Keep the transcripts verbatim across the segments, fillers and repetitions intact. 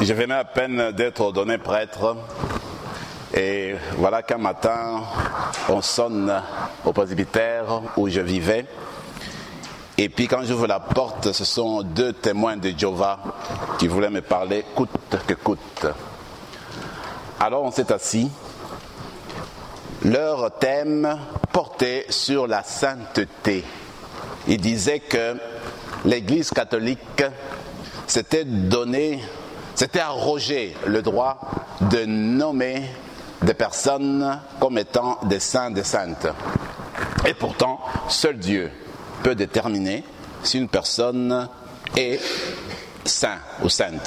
Je venais à peine d'être ordonné prêtre et voilà qu'un matin on sonne au presbytère où je vivais et puis quand j'ouvre la porte, ce sont deux témoins de Jéhovah qui voulaient me parler coûte que coûte. Alors on s'est assis. Leur thème portait sur la sainteté. Ils disaient que l'Église catholique s'était donné, s'était arrogé le droit de nommer des personnes comme étant des saints, des saintes. Et pourtant, seul Dieu peut déterminer si une personne est saint ou sainte.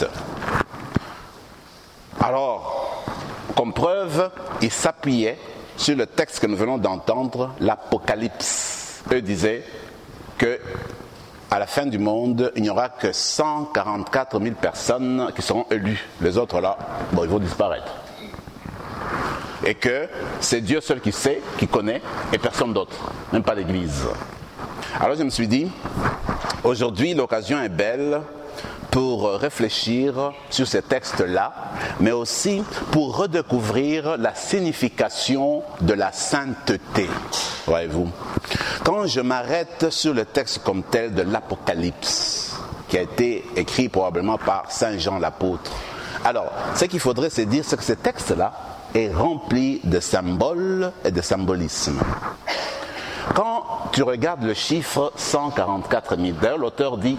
Alors, comme preuve, ils s'appuyaient sur le texte que nous venons d'entendre, l'Apocalypse. Eux disaient que à la fin du monde, il n'y aura que cent quarante-quatre mille personnes qui seront élues. Les autres là, bon, ils vont disparaître. Et que c'est Dieu seul qui sait, qui connaît, et personne d'autre, même pas l'Église. Alors je me suis dit, aujourd'hui l'occasion est belle pour réfléchir sur ces textes-là, mais aussi pour redécouvrir la signification de la sainteté. Voyez-vous, quand je m'arrête sur le texte comme tel de l'Apocalypse, qui a été écrit probablement par Saint Jean l'apôtre, alors ce qu'il faudrait se dire, c'est que ce texte-là est rempli de symboles et de symbolisme. Quand tu regardes le chiffre cent quarante-quatre mille, d'ailleurs l'auteur dit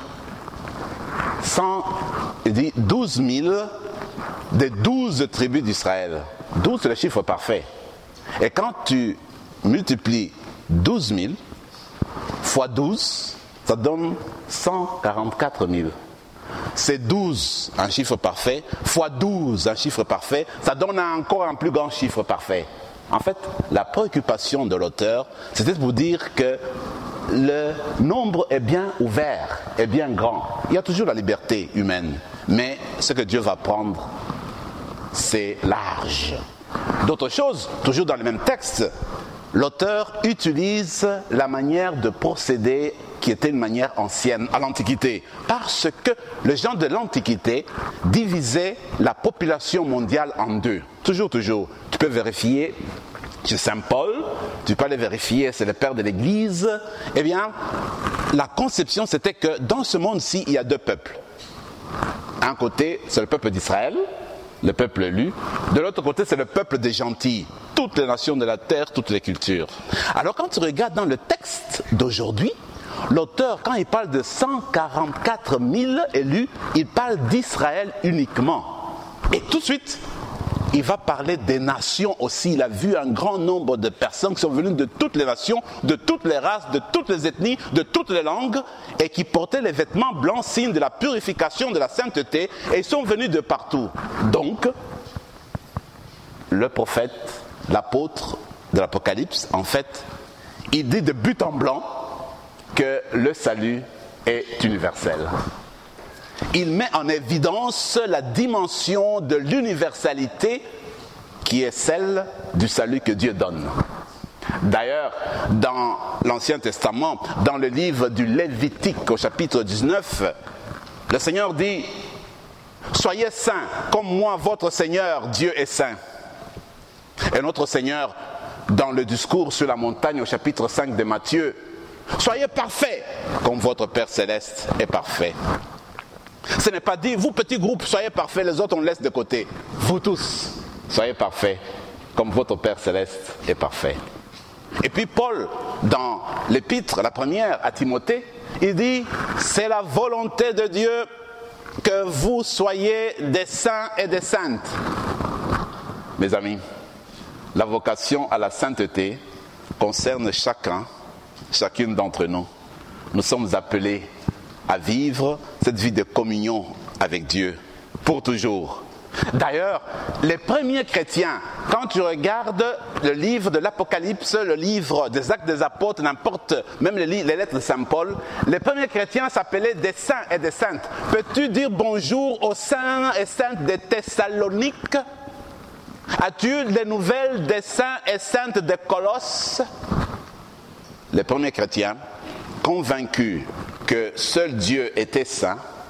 cent, il dit douze mille des douze tribus d'Israël. douze c'est le chiffre parfait. Et quand tu multiplies douze mille fois douze, ça donne cent quarante-quatre mille. C'est douze, un chiffre parfait, fois douze, un chiffre parfait, ça donne encore un plus grand chiffre parfait. En fait, la préoccupation de l'auteur, c'était de vous dire que le nombre est bien ouvert, est bien grand. Il y a toujours la liberté humaine, mais ce que Dieu va prendre, c'est large. D'autres choses, toujours dans le même texte, l'auteur utilise la manière de procéder qui était une manière ancienne à l'Antiquité, parce que les gens de l'Antiquité divisaient la population mondiale en deux. Toujours, toujours. Tu peux vérifier chez Saint Paul, tu peux aller vérifier, c'est le père de l'Église. Eh bien, la conception, c'était que dans ce monde-ci, il y a deux peuples. Un côté, c'est le peuple d'Israël, le peuple élu. De l'autre côté, c'est le peuple des gentils. Toutes les nations de la terre, toutes les cultures. Alors, quand tu regardes dans le texte d'aujourd'hui, l'auteur, quand il parle de cent quarante-quatre mille élus, il parle d'Israël uniquement. Et tout de suite, il va parler des nations aussi. Il a vu un grand nombre de personnes qui sont venues de toutes les nations, de toutes les races, de toutes les ethnies, de toutes les langues, et qui portaient les vêtements blancs, signe de la purification, de la sainteté, et ils sont venus de partout. Donc, le prophète, l'apôtre de l'Apocalypse, en fait, il dit de but en blanc que le salut est universel. Il met en évidence la dimension de l'universalité qui est celle du salut que Dieu donne. D'ailleurs, dans l'Ancien Testament, dans le livre du Lévitique au chapitre dix-neuf, le Seigneur dit « Soyez saints, comme moi, votre Seigneur, Dieu est saint. » Et notre Seigneur, dans le discours sur la montagne au chapitre cinq de Matthieu, « Soyez parfaits, comme votre Père Céleste est parfait. » Ce n'est pas dit, vous petits groupes, soyez parfaits, les autres on laisse de côté. Vous tous, soyez parfaits, comme votre Père Céleste est parfait. Et puis Paul, dans l'épître, la première à Timothée, il dit, c'est la volonté de Dieu que vous soyez des saints et des saintes. Mes amis, la vocation à la sainteté concerne chacun, chacune d'entre nous. Nous sommes appelés à vivre cette vie de communion avec Dieu pour toujours. D'ailleurs, les premiers chrétiens, quand tu regardes le livre de l'Apocalypse, le livre des Actes des Apôtres, n'importe, même les, les lettres de Saint Paul, les premiers chrétiens s'appelaient des saints et des saintes. Peux-tu dire bonjour aux saints et saintes de Thessalonique? As-tu les nouvelles des saints et saintes de Colosse? Les premiers chrétiens, convaincus que seul Dieu était saint,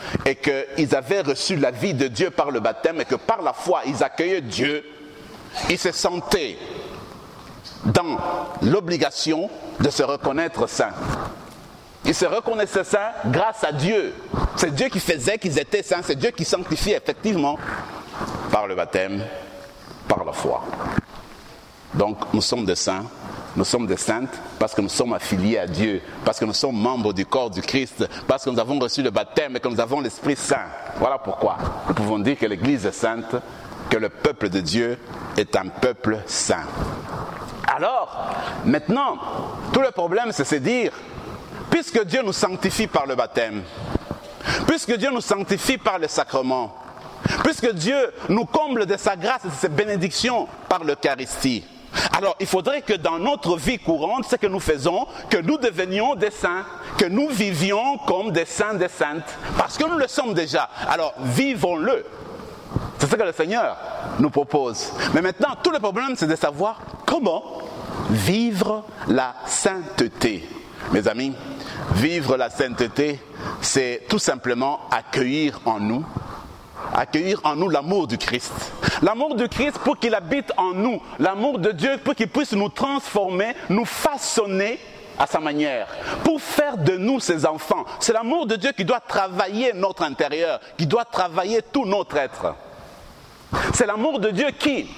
et qu'ils avaient reçu la vie de Dieu par le baptême et que par la foi ils accueillaient Dieu, ils se sentaient dans l'obligation de se reconnaître saints. Ils se reconnaissaient saints grâce à Dieu. C'est Dieu qui faisait qu'ils étaient saints, c'est Dieu qui sanctifiait effectivement par le baptême, par la foi. Donc nous sommes des saints, nous sommes des saintes parce que nous sommes affiliés à Dieu, parce que nous sommes membres du corps du Christ, parce que nous avons reçu le baptême et que nous avons l'Esprit Saint. Voilà pourquoi nous pouvons dire que l'Église est sainte, que le peuple de Dieu est un peuple saint. Alors, maintenant, tout le problème c'est de se dire, puisque Dieu nous sanctifie par le baptême, puisque Dieu nous sanctifie par le sacrement, puisque Dieu nous comble de sa grâce et de ses bénédictions par l'Eucharistie, alors il faudrait que dans notre vie courante, ce que nous faisons, que nous devenions des saints, que nous vivions comme des saints, des saintes, parce que nous le sommes déjà. Alors vivons-le. C'est ce que le Seigneur nous propose. Mais maintenant, tout le problème, c'est de savoir comment vivre la sainteté. Mes amis, vivre la sainteté, c'est tout simplement accueillir en nous, accueillir en nous l'amour du Christ. L'amour du Christ pour qu'il habite en nous. L'amour de Dieu pour qu'il puisse nous transformer, nous façonner à sa manière, pour faire de nous ses enfants. C'est l'amour de Dieu qui doit travailler notre intérieur, qui doit travailler tout notre être. C'est l'amour de Dieu qui,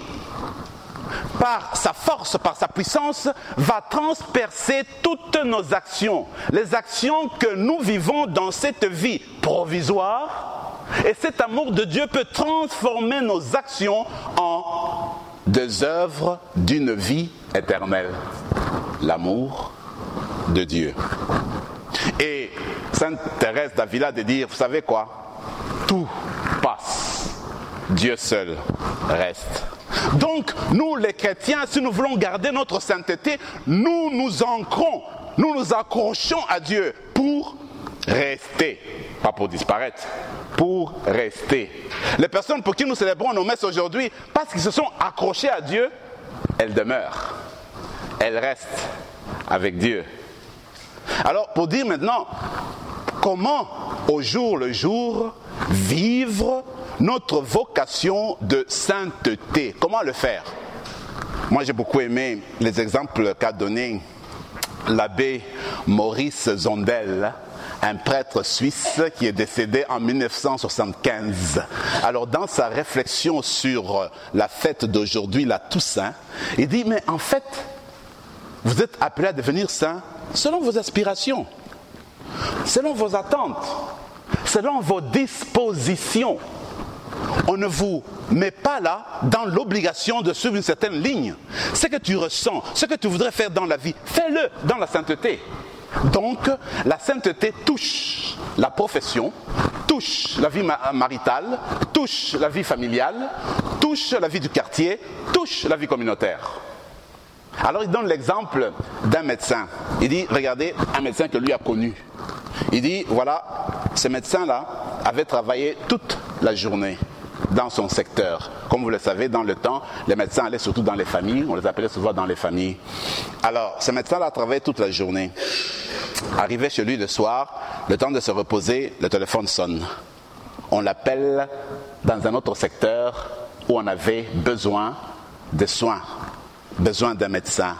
par sa force, par sa puissance, va transpercer toutes nos actions. Les actions que nous vivons dans cette vie provisoire. Et cet amour de Dieu peut transformer nos actions en des œuvres d'une vie éternelle. L'amour de Dieu. Et Sainte Thérèse d'Avila de dire, vous savez quoi? Tout passe. Dieu seul reste. Donc, nous les chrétiens, si nous voulons garder notre sainteté, nous nous ancrons, nous nous accrochons à Dieu pour rester, pas pour disparaître, pour rester. Les personnes pour qui nous célébrons nos messes aujourd'hui, parce qu'ils se sont accrochés à Dieu, elles demeurent, elles restent avec Dieu. Alors, pour dire maintenant, comment au jour le jour vivre notre vocation de sainteté, comment le faire? Moi, j'ai beaucoup aimé les exemples qu'a donné l'abbé Maurice Zondel, un prêtre suisse qui est décédé en mille neuf cent soixante-quinze. Alors, dans sa réflexion sur la fête d'aujourd'hui, la Toussaint, il dit, mais en fait, vous êtes appelés à devenir saints selon vos aspirations, selon vos attentes, selon vos dispositions. On ne vous met pas là dans l'obligation de suivre une certaine ligne. Ce que tu ressens, ce que tu voudrais faire dans la vie, fais-le dans la sainteté. Donc, la sainteté touche la profession, touche la vie maritale, touche la vie familiale, touche la vie du quartier, touche la vie communautaire. Alors, il donne l'exemple d'un médecin. Il dit, regardez, un médecin que lui a connu. Il dit, voilà, ce médecin-là avait travaillé toute la journée dans son secteur. Comme vous le savez, dans le temps, les médecins allaient surtout dans les familles, on les appelait souvent dans les familles. Alors, ce médecin-là travaillait toute la journée. Arrivé chez lui le soir, le temps de se reposer, le téléphone sonne. On l'appelle dans un autre secteur où on avait besoin de soins, besoin d'un médecin.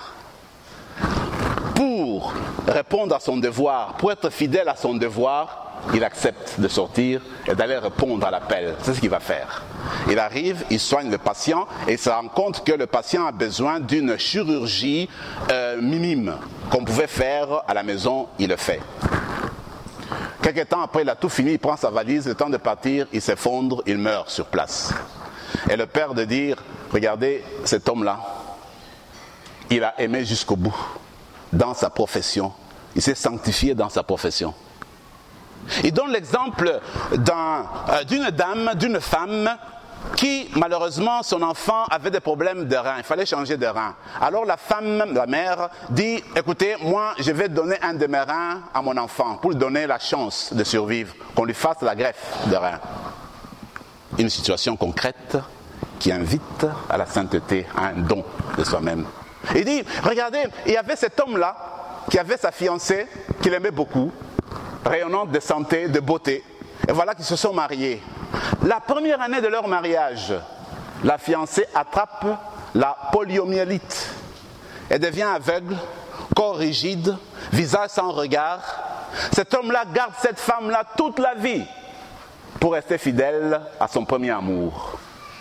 Pour répondre à son devoir, pour être fidèle à son devoir, il accepte de sortir et d'aller répondre à l'appel. C'est ce qu'il va faire. Il arrive, il soigne le patient et il se rend compte que le patient a besoin d'une chirurgie euh, minime qu'on pouvait faire à la maison, il le fait. Quelque temps après, il a tout fini, il prend sa valise, le temps de partir, il s'effondre, il meurt sur place. Et le père de dire, regardez cet homme-là, il a aimé jusqu'au bout dans sa profession, il s'est sanctifié dans sa profession. Il donne l'exemple d'un, euh, d'une dame, d'une femme qui, malheureusement, son enfant avait des problèmes de rein. Il fallait changer de rein. Alors la femme, la mère, dit, écoutez, moi, je vais donner un de mes reins à mon enfant pour lui donner la chance de survivre, qu'on lui fasse la greffe de rein. Une situation concrète qui invite à la sainteté, à un don de soi-même. Il dit, regardez, il y avait cet homme-là qui avait sa fiancée qu'il aimait beaucoup, rayonnante de santé, de beauté. Et voilà qu'ils se sont mariés. La première année de leur mariage, la fiancée attrape la poliomyélite. Elle devient aveugle, corps rigide, visage sans regard. Cet homme-là garde cette femme-là toute la vie pour rester fidèle à son premier amour.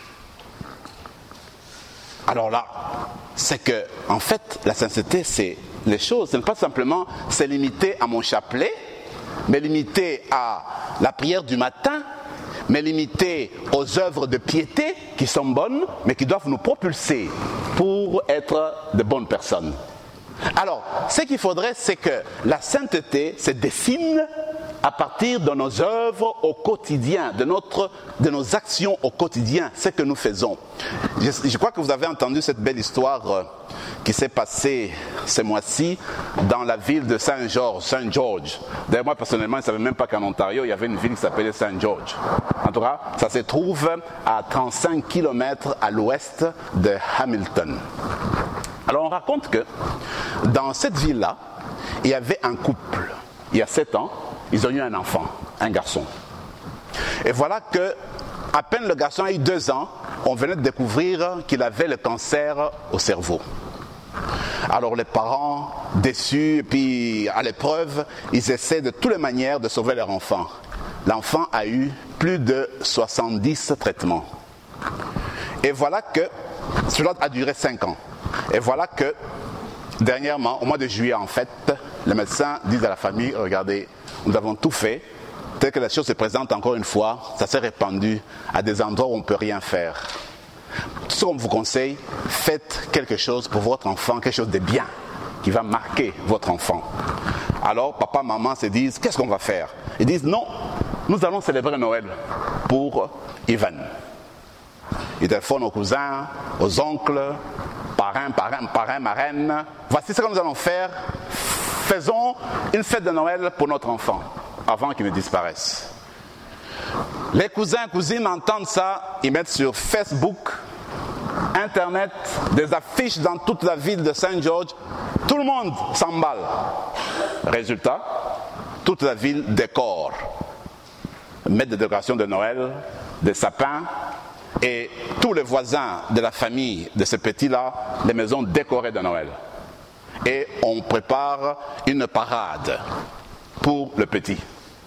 Alors là, c'est que, en fait, la sainteté, c'est les choses. Ce n'est pas simplement se limiter à mon chapelet, mais limiter à la prière du matin, mais limiter aux œuvres de piété qui sont bonnes, mais qui doivent nous propulser pour être de bonnes personnes. Alors, ce qu'il faudrait, c'est que la sainteté se dessine à partir de nos œuvres au quotidien, de, notre, de nos actions au quotidien, ce que nous faisons. Je, je crois que vous avez entendu cette belle histoire euh, qui s'est passée ce mois-ci dans la ville de Saint-George, Saint-George. D'ailleurs, moi, personnellement, je ne savais même pas qu'en Ontario, il y avait une ville qui s'appelait Saint-George. En tout cas, ça se trouve à trente-cinq kilomètres à l'ouest de Hamilton. Alors, on raconte que dans cette ville-là, il y avait un couple. Il y a sept ans, ils ont eu un enfant, un garçon. Et voilà que, à peine le garçon a eu deux ans, on venait de découvrir qu'il avait le cancer au cerveau. Alors les parents, déçus, et puis à l'épreuve, ils essaient de toutes les manières de sauver leur enfant. L'enfant a eu plus de soixante-dix traitements. Et voilà que, cela a duré cinq ans. Et voilà que, dernièrement, au mois de juillet en fait, les médecins disent à la famille, regardez, nous avons tout fait, tel que la chose se présente encore une fois, ça s'est répandu à des endroits où on ne peut rien faire. Tout ce qu'on vous conseille, faites quelque chose pour votre enfant, quelque chose de bien, qui va marquer votre enfant. Alors, papa, maman se disent, qu'est-ce qu'on va faire? Ils disent, non, nous allons célébrer Noël pour Ivan. Ils téléphonent aux cousins, aux oncles, parrains, parrains, parrains, marraines. Voici ce que nous allons faire. Faisons une fête de Noël pour notre enfant, avant qu'il ne disparaisse. Les cousins, cousines entendent ça, ils mettent sur Facebook, Internet, des affiches dans toute la ville de Saint-George. Tout le monde s'emballe. Résultat, toute la ville décore. Mettre des décorations de Noël, des sapins, et tous les voisins de la famille de ce petit-là, les maisons décorées de Noël. Et on prépare une parade pour le petit.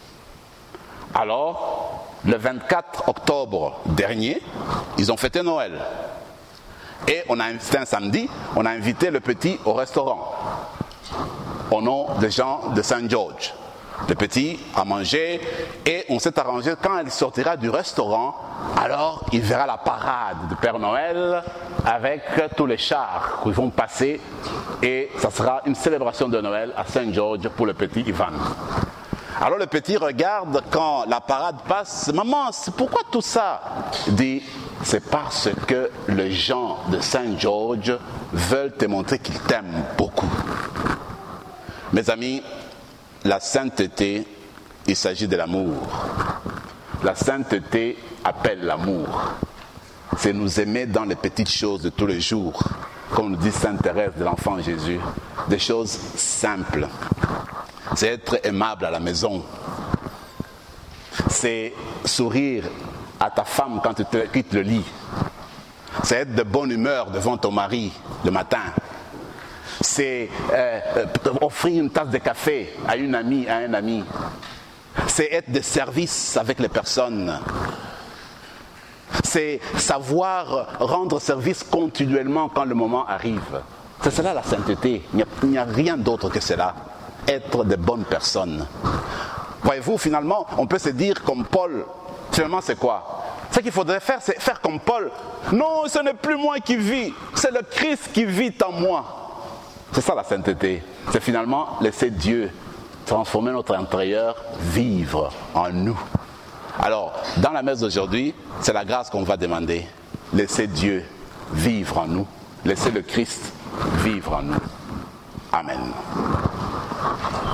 Alors, le vingt-quatre octobre dernier, ils ont fêté Noël. Et on a invité un samedi, on a invité le petit au restaurant, au nom des gens de Saint-George. Le petit a mangé et on s'est arrangé, quand il sortira du restaurant, alors il verra la parade de Père Noël avec tous les chars qui vont passer et ça sera une célébration de Noël à Saint-George pour le petit Ivan. Alors le petit regarde quand la parade passe, maman, c'est pourquoi tout ça? Il dit, c'est parce que les gens de Saint-George veulent te montrer qu'ils t'aiment beaucoup. Mes amis, la sainteté, il s'agit de l'amour. La sainteté appelle l'amour. C'est nous aimer dans les petites choses de tous les jours. Comme nous dit Sainte Thérèse de l'Enfant Jésus. Des choses simples. C'est être aimable à la maison. C'est sourire à ta femme quand tu te quittes le lit. C'est être de bonne humeur devant ton mari le matin. C'est euh, offrir une tasse de café à une amie, à un ami. C'est être de service avec les personnes. C'est savoir rendre service continuellement quand le moment arrive. C'est cela la sainteté. Il n'y a, il n'y a rien d'autre que cela. Être de bonnes personnes. Voyez-vous, finalement, on peut se dire comme Paul, finalement c'est quoi? Ce qu'il faudrait faire, c'est faire comme Paul. Non, ce n'est plus moi qui vis, c'est le Christ qui vit en moi. C'est ça la sainteté. C'est finalement laisser Dieu transformer notre intérieur, vivre en nous. Alors, dans la messe d'aujourd'hui, c'est la grâce qu'on va demander. Laissez Dieu vivre en nous. Laissez le Christ vivre en nous. Amen.